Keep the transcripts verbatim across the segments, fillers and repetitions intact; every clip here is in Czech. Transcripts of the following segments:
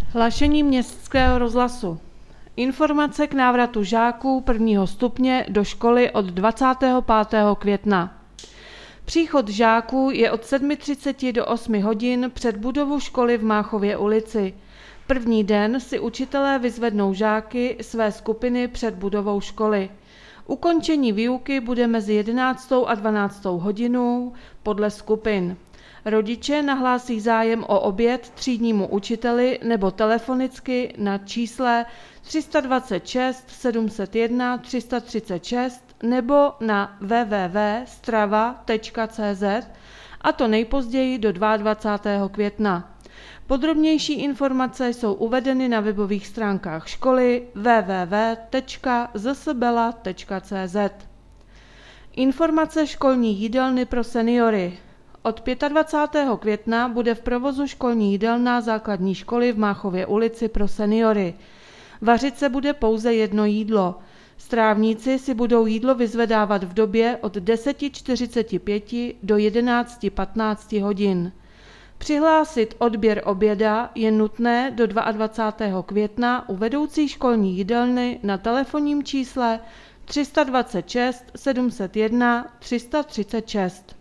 Hlášení Městského rozhlasu. Informace k návratu žáků prvního stupně do školy od dvacátého pátého května. Příchod žáků je od sedmi třiceti do osmi hodin před budovu školy v Máchově ulici. První den si učitelé vyzvednou žáky své skupiny před budovou školy. Ukončení výuky bude mezi jedenáctou a dvanáctou hodinou podle skupin. Rodiče nahlásí zájem o oběd třídnímu učiteli nebo telefonicky na čísle tři dvacet šest sedm set jedna tři sta třicet šest nebo na w w w tečka strava tečka c z, a to nejpozději do dvacátého druhého května. Podrobnější informace jsou uvedeny na webových stránkách školy w w w tečka z s bela tečka c z. Informace školní jídelny pro seniory. Od dvacátého pátého května bude v provozu školní jídelna základní školy v Máchově ulici pro seniory. Vařit se bude pouze jedno jídlo. Strávníci si budou jídlo vyzvedávat v době od deset čtyřicet pět do jedenáct patnáct hodin. Přihlásit odběr oběda je nutné do dvacátého druhého května u vedoucí školní jídelny na telefonním čísle tři dvacet šest sedm set jedna tři sta třicet šest.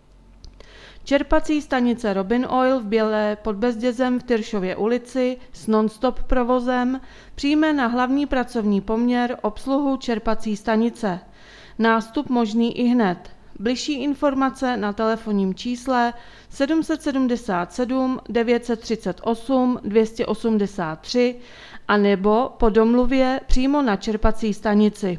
Čerpací stanice Robin Oil v Bělé pod Bezdězem v Tyršově ulici s non-stop provozem přijme na hlavní pracovní poměr obsluhu čerpací stanice. Nástup možný i hned. Bližší informace na telefonním čísle sedm sedm sedm devět tři osm dvě osm tři a nebo po domluvě přímo na čerpací stanici.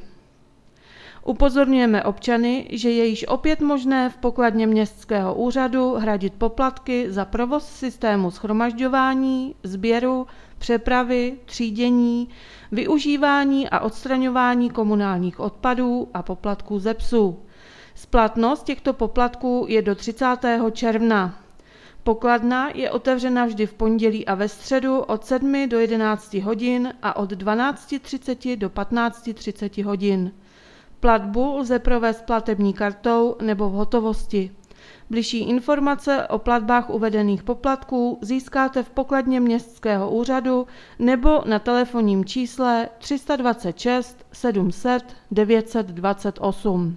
Upozorňujeme občany, že je již opět možné v pokladně městského úřadu hradit poplatky za provoz systému shromažďování, sběru, přepravy, třídění, využívání a odstraňování komunálních odpadů a poplatků ze psů. Splatnost těchto poplatků je do třicátého června. Pokladna je otevřena vždy v pondělí a ve středu od sedmi do jedenácti hodin a od dvanácti třiceti do patnácti třiceti hodin. Platbu lze provést platební kartou nebo v hotovosti. Bližší informace o platbách uvedených poplatků získáte v pokladně městského úřadu nebo na telefonním čísle tři dvacet šest sedm set devět dvacet osm.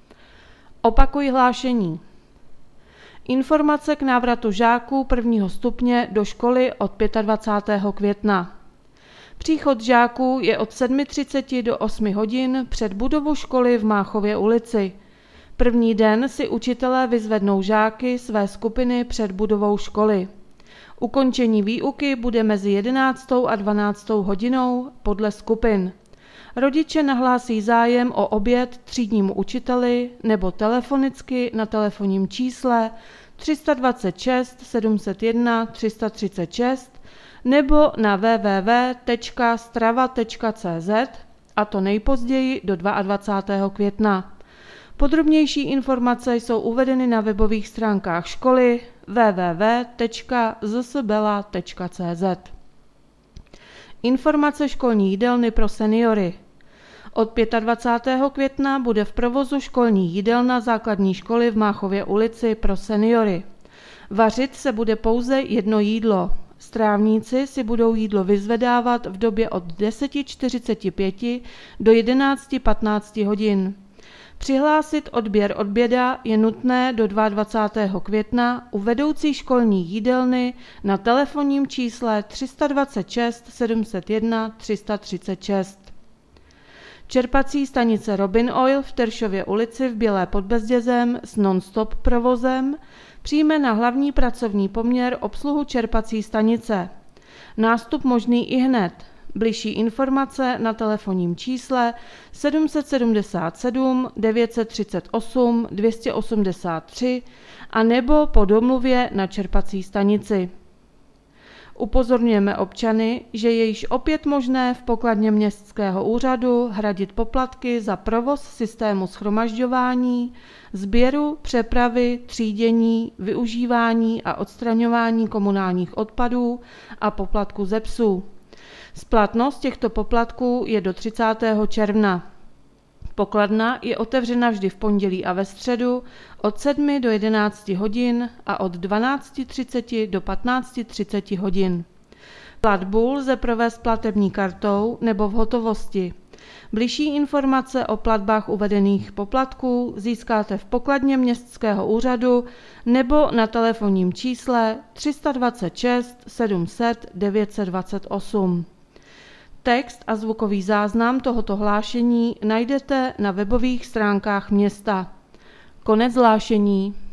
Opakuji hlášení. Informace k návratu žáků prvního stupně do školy od dvacátého pátého května. Příchod žáků je od sedmi třiceti do osmi hodin před budovu školy v Máchově ulici. První den si učitelé vyzvednou žáky své skupiny před budovou školy. Ukončení výuky bude mezi jedenáctou a dvanáctou hodinou podle skupin. Rodiče nahlásí zájem o oběd třídnímu učiteli nebo telefonicky na telefonním čísle tři dvacet šest sedm set jedna tři sta třicet šest nebo na w w w tečka strava tečka c z, a to nejpozději do dvacátého druhého května. Podrobnější informace jsou uvedeny na webových stránkách školy w w w tečka z s bela tečka c z. Informace školní jídelny pro seniory. Od dvacátého pátého května bude v provozu školní jídelna základní školy v Máchově ulici pro seniory. Vařit se bude pouze jedno jídlo. Strávníci si budou jídlo vyzvedávat v době od deset čtyřicet pět do jedenáct patnáct hodin. Přihlásit odběr oběda je nutné do dvacátého druhého května u vedoucí školní jídelny na telefonním čísle tři dvacet šest sedm set jedna tři sta třicet šest. Čerpací stanice Robin Oil v Tyršově ulici v Bělé pod Bezdězem s non-stop provozem přijme na hlavní pracovní poměr obsluhu čerpací stanice. Nástup možný i hned. Bližší informace na telefonním čísle sedm sedm sedm devět tři osm dvě osm tři a nebo po domluvě na čerpací stanici. Upozorňujeme občany, že je již opět možné v pokladně městského úřadu hradit poplatky za provoz systému shromažďování, sběru, přepravy, třídění, využívání a odstraňování komunálních odpadů a poplatků ze psů. Splatnost těchto poplatků je do třicátého června. Pokladna je otevřena vždy v pondělí a ve středu od sedmi do jedenácti hodin a od dvanácti třiceti do patnácti třiceti hodin. Platbu lze provést platební kartou nebo v hotovosti. Bližší informace o platbách uvedených poplatků získáte v pokladně městského úřadu nebo na telefonním čísle tři sta dvacet šest sedm set devět set dvacet osm. Text a zvukový záznam tohoto hlášení najdete na webových stránkách města. Konec hlášení.